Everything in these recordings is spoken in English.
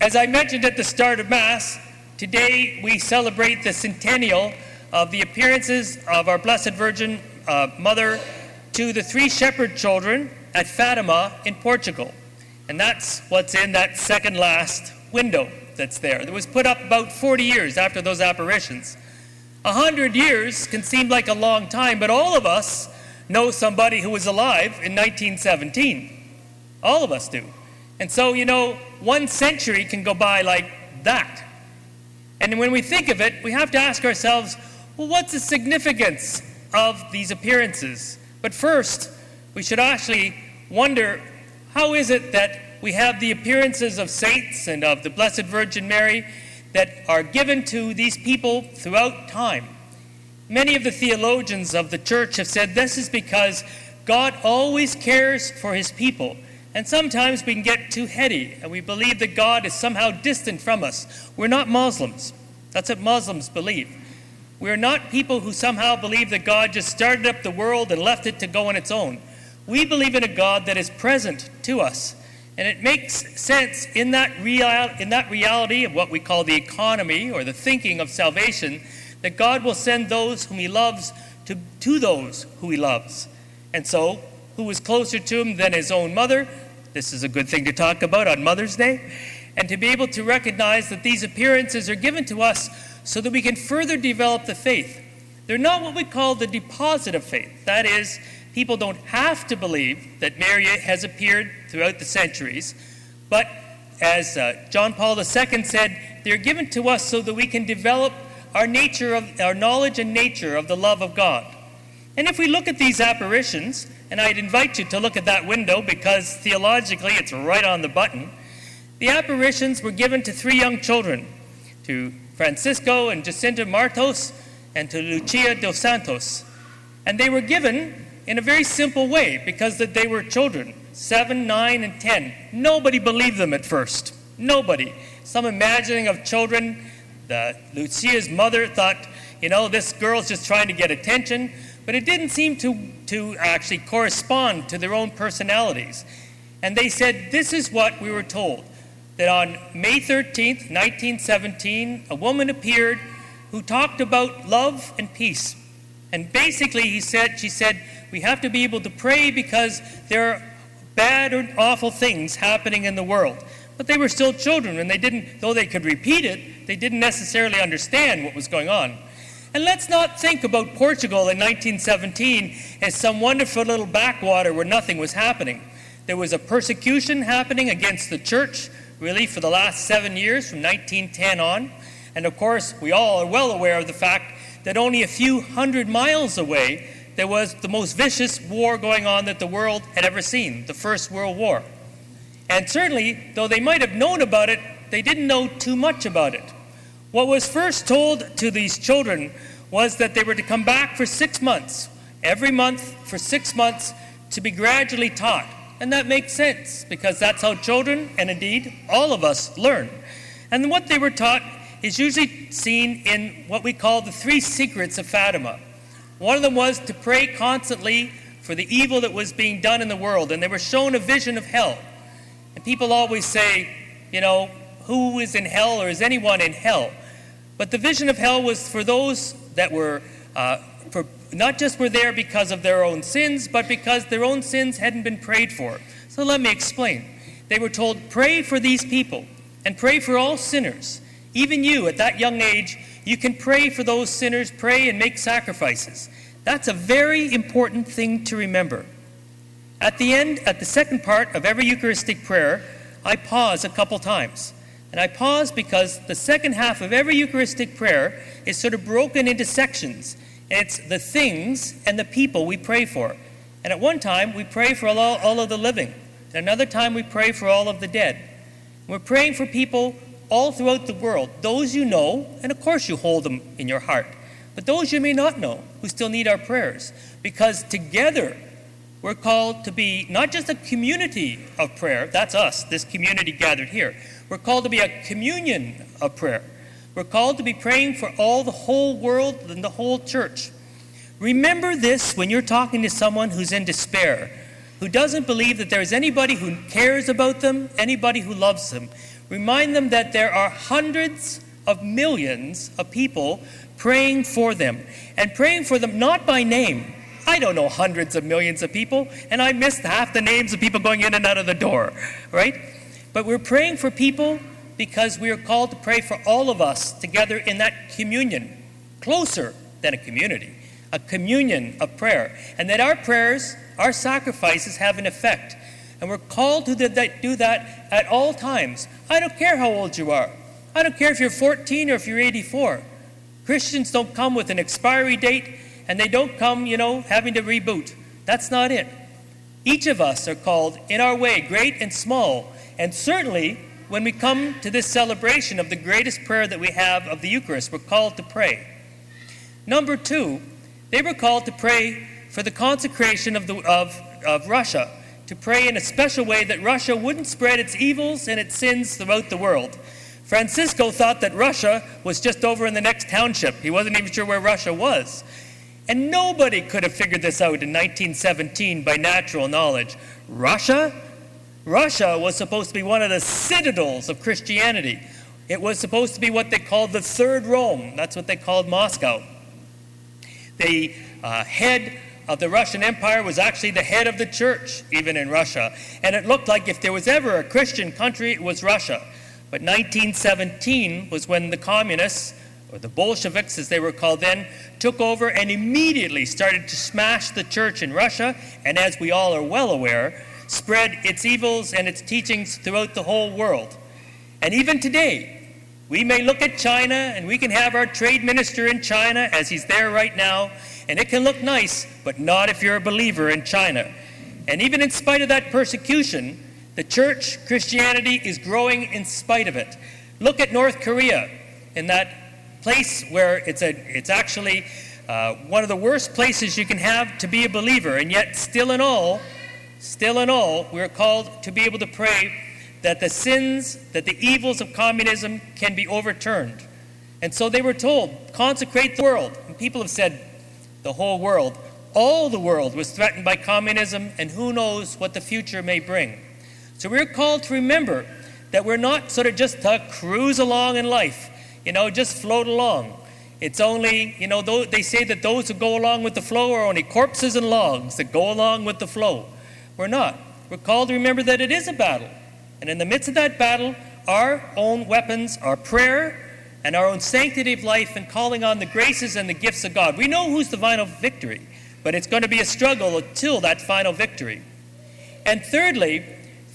As I mentioned at the start of Mass, today we celebrate the centennial of the appearances of our Blessed Virgin Mother to the 3 shepherd children at Fatima in Portugal. And that's what's in that second last window that's there. It was put up about 40 years after those apparitions. 100 years can seem like a long time, but all of us know somebody who was alive in 1917. All of us do. And so, 1 century can go by like that. And when we think of it, we have to ask ourselves, well, what's the significance of these appearances? But first, we should actually wonder, how is it that we have the appearances of saints and of the Blessed Virgin Mary that are given to these people throughout time? Many of the theologians of the church have said this is because God always cares for his people. And sometimes we can get too heady and we believe that God is somehow distant from us. We're not Muslims. That's what Muslims believe. We're not people who somehow believe that God just started up the world and left it to go on its own. We believe in a God that is present to us. And it makes sense in that reality of what we call the economy or the thinking of salvation, that God will send those whom he loves to those who he loves. And so, who is closer to him than his own mother? This is a good thing to talk about on Mother's Day. And to be able to recognize that these appearances are given to us so that we can further develop the faith. They're not what we call the deposit of faith. That is, people don't have to believe that Mary has appeared throughout the centuries, but as John Paul II said, they're given to us so that we can develop our knowledge and nature of the love of God. And if we look at these apparitions, and I'd invite you to look at that window because theologically it's right on the button, the apparitions were given to 3 young children, to Francisco and Jacinta Martos and to Lucia dos Santos. And they were given in a very simple way because that they were children, 7, 9, and 10. Nobody believed them at first. Nobody. Some imagining of children, Lucia's mother thought, this girl's just trying to get attention, but it didn't seem to actually correspond to their own personalities. And they said, this is what we were told, that on May 13th, 1917, a woman appeared who talked about love and peace. And basically, she said, we have to be able to pray because there are bad or awful things happening in the world. But they were still children, and though they could repeat it, they didn't necessarily understand what was going on. And let's not think about Portugal in 1917 as some wonderful little backwater where nothing was happening. There was a persecution happening against the church, really, for the last 7 years, from 1910 on. And of course, we all are well aware of the fact that only a few 100 miles away, there was the most vicious war going on that the world had ever seen, the First World War. And certainly, though they might have known about it, they didn't know too much about it. What was first told to these children was that they were to come back for 6 months, every month for 6 months, to be gradually taught. And that makes sense, because that's how children, and indeed all of us, learn. And what they were taught is usually seen in what we call the 3 secrets of Fatima. One of them was to pray constantly for the evil that was being done in the world, and they were shown a vision of hell. And people always say, who is in hell, or is anyone in hell? But the vision of hell was for those that were, not just were there because of their own sins, but because their own sins hadn't been prayed for. So let me explain. They were told, pray for these people, and pray for all sinners. Even you, at that young age, you can pray for those sinners, pray and make sacrifices. That's a very important thing to remember. At the second part of every Eucharistic prayer, I pause a couple times. And I pause because the second half of every Eucharistic prayer is sort of broken into sections. And it's the things and the people we pray for. And at one time, we pray for all of the living. And another time, we pray for all of the dead. We're praying for people all throughout the world, those you know, and of course you hold them in your heart, but those you may not know who still need our prayers, because together we're called to be not just a community of prayer, that's us, this community gathered here. We're called to be a communion of prayer. We're called to be praying for all the whole world and the whole church. Remember this when you're talking to someone who's in despair. who doesn't believe that there is anybody who cares about them, anybody who loves them. Remind them that there are hundreds of millions of people praying for them, and praying for them not by name. I don't know hundreds of millions of people, and I missed half the names of people going in and out of the door, right? But we're praying for people because we are called to pray for all of us together in that communion, closer than a community, a communion of prayer, and that our prayers, our sacrifices have an effect. And we're called to do that at all times. I don't care how old you are. I don't care if you're 14 or if you're 84. Christians don't come with an expiry date, and they don't come, having to reboot. That's not it. Each of us are called in our way, great and small. And certainly, when we come to this celebration of the greatest prayer that we have of the Eucharist, we're called to pray. Number two, they were called to pray for the consecration of Russia, to pray in a special way that Russia wouldn't spread its evils and its sins throughout the world. Francisco thought that Russia was just over in the next township. He wasn't even sure where Russia was. And nobody could have figured this out in 1917 by natural knowledge. Russia was supposed to be one of the citadels of Christianity. It was supposed to be what they called the Third Rome. That's what they called Moscow. The head of the Russian Empire was actually the head of the church, even in Russia. And it looked like if there was ever a Christian country, it was Russia. But 1917 was when the communists, or the Bolsheviks as they were called then, took over and immediately started to smash the church in Russia, and as we all are well aware, spread its evils and its teachings throughout the whole world. And even today, we may look at China, and we can have our trade minister in China, as he's there right now, and it can look nice, but not if you're a believer in China. And even in spite of that persecution, the church, Christianity, is growing in spite of it. Look at North Korea, in that place where it's actually one of the worst places you can have to be a believer, and yet still in all, we're called to be able to pray that the sins, that the evils of communism can be overturned. And so they were told, consecrate the world. And people have said, the whole world. All the world was threatened by communism, and who knows what the future may bring. So we're called to remember that we're not sort of just to cruise along in life, just float along. It's only, they say that those who go along with the flow are only corpses and logs that go along with the flow. We're not. We're called to remember that it is a battle. And in the midst of that battle, our own weapons are prayer and our own sanctity of life and calling on the graces and the gifts of God. We know who's the final victory, but it's going to be a struggle until that final victory. And thirdly,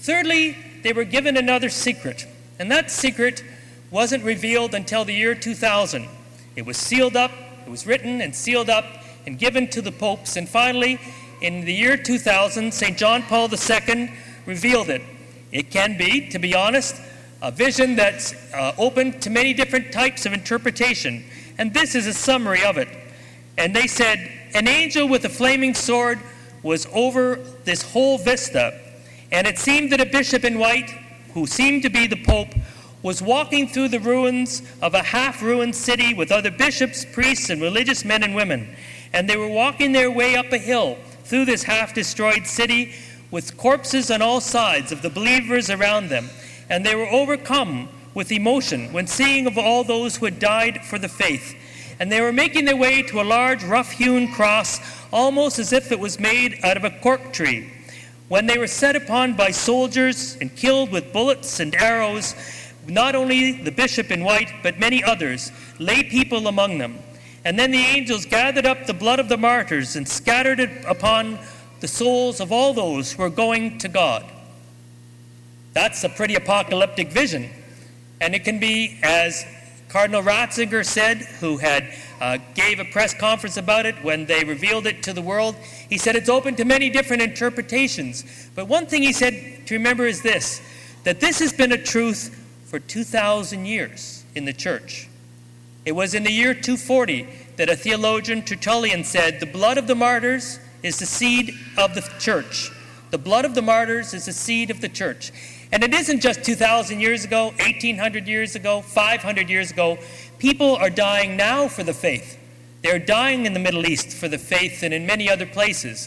they were given another secret. And that secret wasn't revealed until the year 2000. It was sealed up, it was written and sealed up and given to the popes. And finally, in the year 2000, St. John Paul II revealed it. It can be, to be honest, a vision that's open to many different types of interpretation. And this is a summary of it. And they said, an angel with a flaming sword was over this whole vista. And it seemed that a bishop in white, who seemed to be the Pope, was walking through the ruins of a half-ruined city with other bishops, priests, and religious men and women. And they were walking their way up a hill through this half-destroyed city with corpses on all sides of the believers around them. And they were overcome with emotion when seeing of all those who had died for the faith. And they were making their way to a large, rough-hewn cross, almost as if it was made out of a cork tree. When they were set upon by soldiers and killed with bullets and arrows, not only the bishop in white, but many others, lay people among them. And then the angels gathered up the blood of the martyrs and scattered it upon the souls of all those who are going to God. That's a pretty apocalyptic vision. And it can be, as Cardinal Ratzinger said, who had gave a press conference about it when they revealed it to the world, he said it's open to many different interpretations. But one thing he said to remember is this, that this has been a truth for 2,000 years in the church. It was in the year 240 that a theologian, Tertullian, said, the blood of the martyrs is the seed of the church. The blood of the martyrs is the seed of the church. And it isn't just 2,000 years ago, 1,800 years ago, 500 years ago. People are dying now for the faith. They're dying in the Middle East for the faith and in many other places.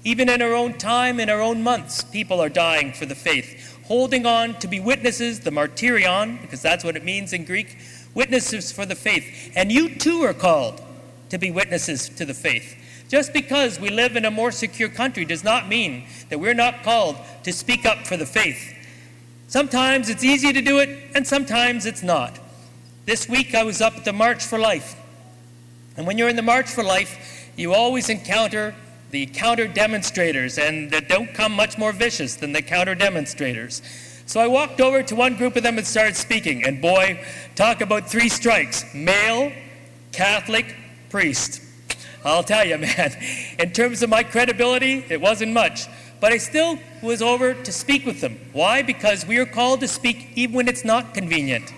Even in our own time, in our own months, people are dying for the faith, holding on to be witnesses, the martyrion, because that's what it means in Greek, witnesses for the faith. And you too are called to be witnesses to the faith. Just because we live in a more secure country does not mean that we're not called to speak up for the faith. Sometimes it's easy to do it, and sometimes it's not. This week I was up at the March for Life. And when you're in the March for Life, you always encounter the counter-demonstrators, and they don't come much more vicious than the counter-demonstrators. So I walked over to one group of them and started speaking, and boy, talk about 3 strikes: male, Catholic, priest. I'll tell you, man, in terms of my credibility, it wasn't much. But I still was over to speak with them. Why? Because we are called to speak even when it's not convenient.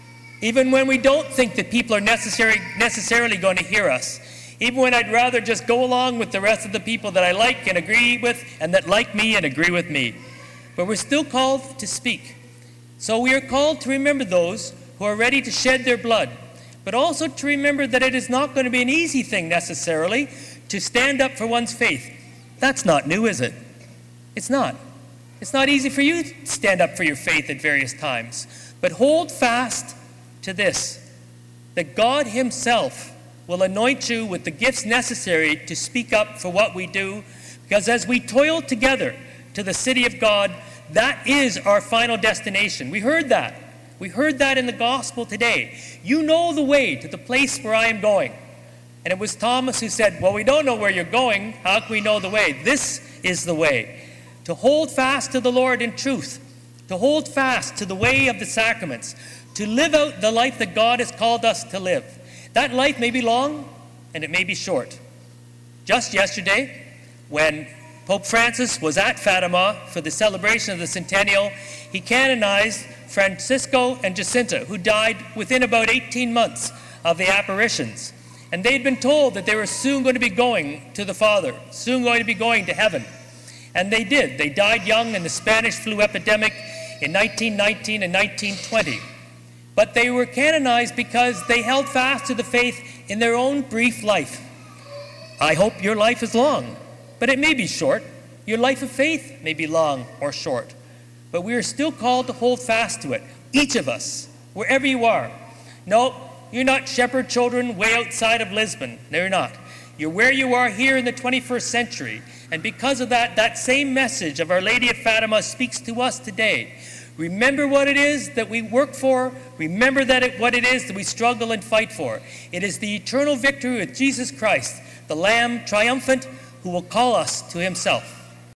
Even when we don't think that people are necessarily going to hear us. Even when I'd rather just go along with the rest of the people that I like and agree with, and that like me and agree with me. But we're still called to speak. So we are called to remember those who are ready to shed their blood, but also to remember that it is not going to be an easy thing necessarily to stand up for one's faith. That's not new, is it? It's not. It's not easy for you to stand up for your faith at various times. But hold fast to this, that God himself will anoint you with the gifts necessary to speak up for what we do, because as we toil together to the city of God, that is our final destination. We heard that. We heard that in the gospel today. You know the way to the place where I am going. And it was Thomas who said, well, we don't know where you're going. How can we know the way? This is the way. To hold fast to the Lord in truth. To hold fast to the way of the sacraments. To live out the life that God has called us to live. That life may be long and it may be short. Just yesterday, when Pope Francis was at Fatima for the celebration of the centennial, he canonized Francisco and Jacinta, who died within about 18 months of the apparitions. And they'd been told that they were soon going to be going to the Father, soon going to be going to heaven. And they did. They died young in the Spanish flu epidemic in 1919 and 1920. But they were canonized because they held fast to the faith in their own brief life. I hope your life is long, but it may be short. Your life of faith may be long or short. But we are still called to hold fast to it, each of us, wherever you are. No, you're not shepherd children way outside of Lisbon. No, you're not. You're where you are here in the 21st century. And because of that, that same message of Our Lady of Fatima speaks to us today. Remember what it is that we work for. Remember what it is that we struggle and fight for. It is the eternal victory with Jesus Christ, the Lamb triumphant, who will call us to himself.